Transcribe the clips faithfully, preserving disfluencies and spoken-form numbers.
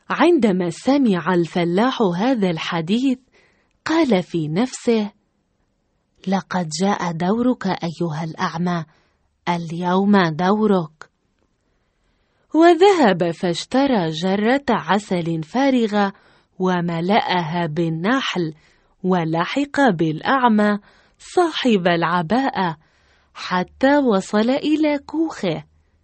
عندما سمع الفلاح هذا الحديث قال في نفسه: لقد جاء دورك أيها الأعمى، اليوم دورك. وذهب فاشترى جرة عسل فارغة وملأها بالنحل، ولحق بالأعمى صاحب العباءة حتى وصل إلى كوخه.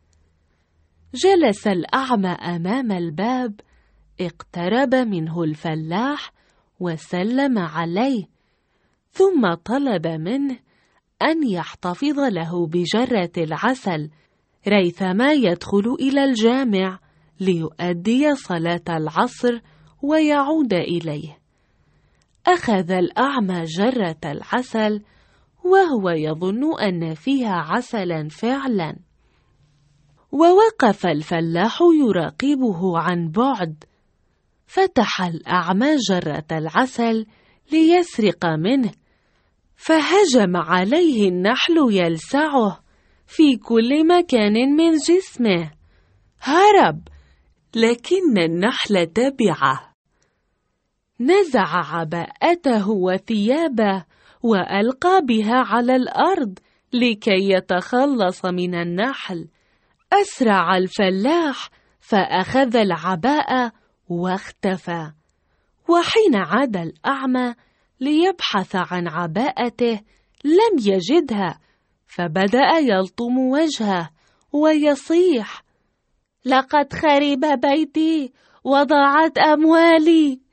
جلس الأعمى أمام الباب، اقترب منه الفلاح وسلم عليه، ثم طلب منه أن يحتفظ له بجرة العسل ريثما يدخل إلى الجامع ليؤدي صلاة العصر ويعود إليه. أخذ الأعمى جرة العسل وهو يظن أن فيها عسلا فعلا، ووقف الفلاح يراقبه عن بعد. فتح الأعمى جرة العسل ليسرق منه، فهجم عليه النحل يلسعه في كل مكان من جسمه. هرب، لكن النحل تبعه. نزع عباءته وثيابه وألقى بها على الأرض لكي يتخلص من النحل. أسرع الفلاح فأخذ العباءة واختفى. وحين عاد الأعمى ليبحث عن عباءته لم يجدها، فبدأ يلطم وجهه ويصيح: لقد خرب بيتي وضاعت أموالي.